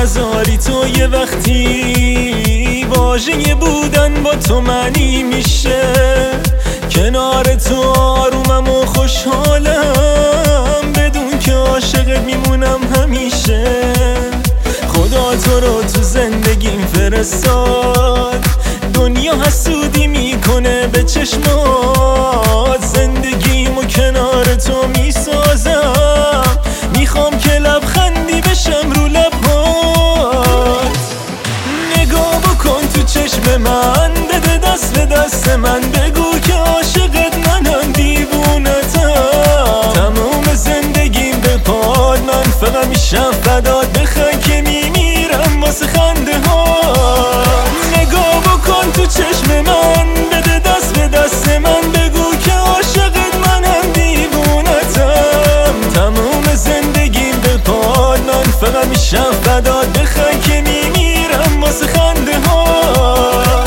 نذاری تو یه وقتی واژه بودن با تو معنی میشه. کنار تو آرومم و خوشحالم، بدون که عاشقت میمونم همیشه. خدا تو رو تو زندگیم فرستاد، دنیا حسودی میکنه به چشمات. زندگیمو کنار تو میسازم، میخوام که لبخندی بشم رو لبات. نگاه بکن تو چشم من، بده دست به دست من، بگو که عاشقت منم، دیوونتم. تموم زندگیم به پاد، من فقط میشم فدات، بخوای که میمیرم واسه خنده ها. نگاه بکن تو چشم من، بده دست به دست من، بگو که عاشقت منم، دیوونتم. تموم زندگیم به پاد، من فقط میشم فدات، بخوای که میمیرم واسه خنده هات.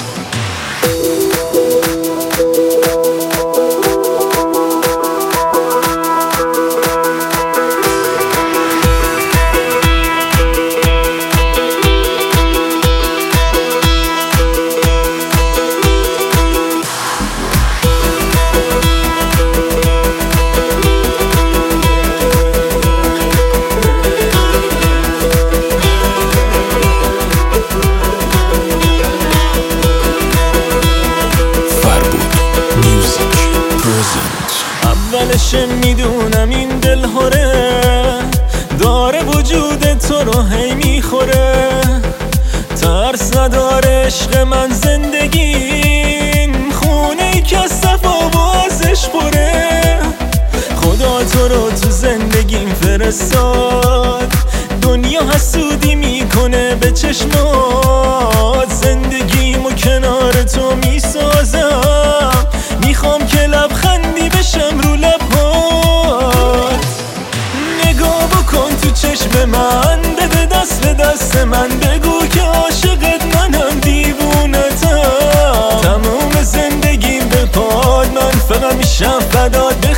اولش میدونم این دل هره، داره وجود تو رو هی میخوره. ترس نداره عشق من زندگیم، خونه ای که از صفا و ازش پره. خدا تو رو تو زندگیم فرستاد، دنیا حسودی میکنه به چشمات. زندگیمو کنار تو میسازم، میخوام که لبخندی بشم رو لبات. نگاه بکن تو چشم من، بده دست به دست من، بگو که عاشقت منم، دیوونتم. تموم زندگیم به پاد، من فقط میشم فدات.